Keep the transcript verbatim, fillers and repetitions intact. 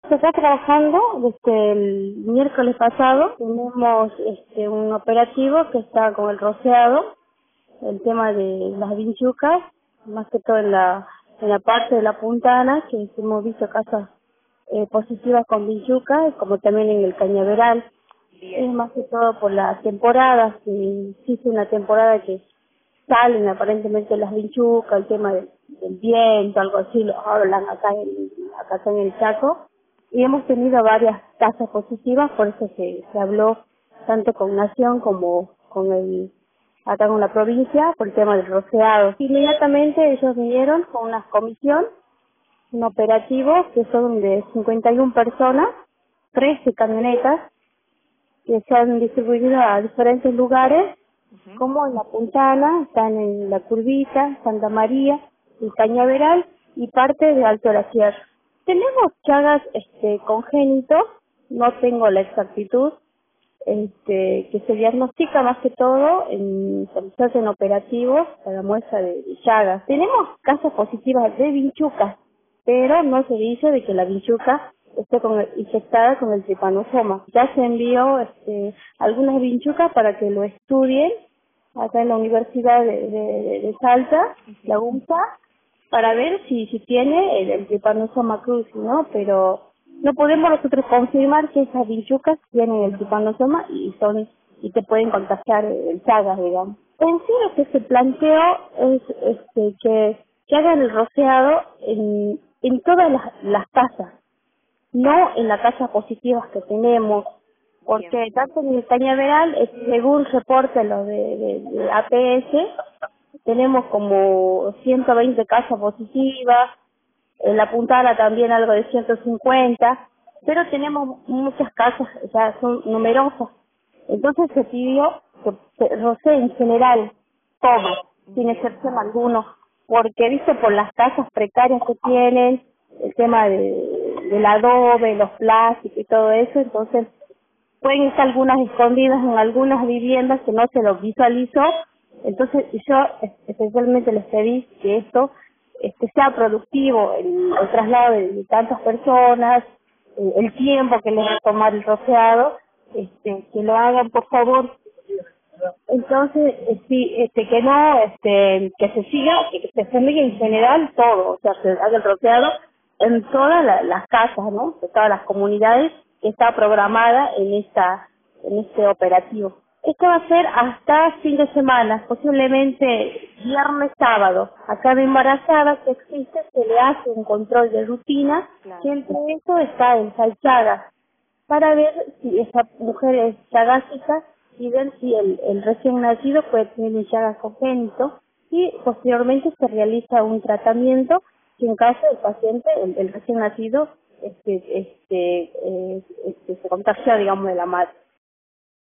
Se está trabajando desde el miércoles pasado. Tenemos este, un operativo que está con el rociado, el tema de las vinchucas, más que todo en la, en la parte de la Puntana, que hemos visto casas eh, positivas con vinchucas, como también en el Cañaveral. Es Bien, más que todo por la temporada, que existe una temporada que salen aparentemente las vinchucas, el tema del, del viento, algo así, lo hablan acá en, acá en el Chaco. Y hemos tenido varias tasas positivas, por eso se, se habló tanto con Nación como con el acá con la provincia por el tema del rociado. Inmediatamente ellos vinieron con una comisión, un operativo que son de cincuenta y una personas, trece camionetas que se han distribuido a diferentes lugares, ujú, como en la Puntana, están en la Curvita, Santa María, el Cañaveral y parte de Alto la Sierra. Tenemos Chagas este, congénitos, no tengo la exactitud, este, que se diagnostica más que todo en, cuando se hacen operativos para muestra de, de Chagas. Tenemos casos positivas de vinchucas, pero no se dice de que la vinchuca esté con el- infectada con el tripanosoma. Ya se envió este, algunas vinchucas para que lo estudien acá en la Universidad de, de, de- de Salta, la ujú. U M S A, para ver si, si tiene el, el tripanosoma cruzi, ¿no? Pero no podemos nosotros confirmar que esas vinchucas tienen el tripanosoma y son y te pueden contagiar el Chagas, digamos. En sí lo que se planteó es este, que, que hagan el rociado en, en todas las, las casas, no en las casas positivas que tenemos, Bien, porque tanto en el Cañaveral, eh, según reporte lo de, de, de A P S, tenemos como ciento veinte casas positivas, en la Puntana también algo de ciento cincuenta, pero tenemos muchas casas, o sea, son numerosas. Entonces se pidió que se rocee en general todo, sin bien, excepción alguno, porque viste por las casas precarias que tienen, el tema de, del adobe, los plásticos y todo eso, entonces pueden estar algunas escondidas en algunas viviendas que no se los visualizó. Entonces yo es- especialmente les pedí que esto este, sea productivo, el, el traslado de, de tantas personas, eh, el tiempo que les va a tomar el rociado, este, que lo hagan por favor. Entonces, eh, sí, este, que no, este, que se siga, que se fumigue en general todo, o sea, se haga el rociado en todas la- las casas, ¿no? De todas las comunidades que está programada en esta, en este operativo. Esto va a ser hasta fin de semana, posiblemente viernes, sábado. Acá de embarazada que existe, se le hace un control de rutina, que claro, entre eso está ensalchada para ver si esa mujer es chagásica y ver si el, el recién nacido puede tener un chagas congénito y posteriormente se realiza un tratamiento si en caso del paciente, el, el recién nacido, este, este, eh, este, se contagia, digamos, de la madre.